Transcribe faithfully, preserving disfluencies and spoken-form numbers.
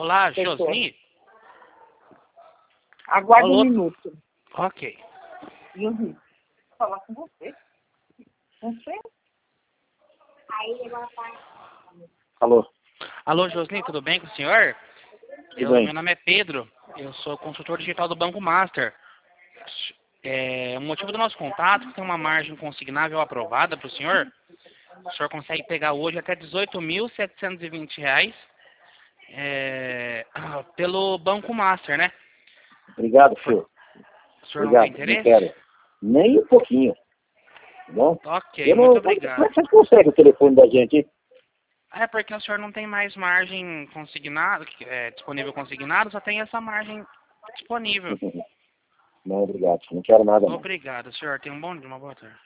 Olá, Pessoa. Josni? Aguarde Alô? um minuto. Ok. Josni, falar com você. Você? Alô, Alô, Josni, tudo bem com o senhor? Eu, bem. meu nome é Pedro, eu sou consultor digital do Banco Master. É, o motivo do nosso contato é que tem uma margem consignável aprovada para o senhor. O senhor consegue pegar hoje até dezoito mil setecentos e vinte reais é, pelo Banco Master, né? Obrigado, senhor. O senhor não Obrigado, tem não interesse? quero. Nem um pouquinho. Tá bom? Ok, Eu não, muito como é obrigado. que vocês conseguem o telefone da gente, hein? É porque o senhor não tem mais margem consignado, é, disponível consignado, só tem essa margem disponível. Não, obrigado. Não quero nada, não. Obrigado, senhor. Tenha um bom dia, uma boa tarde.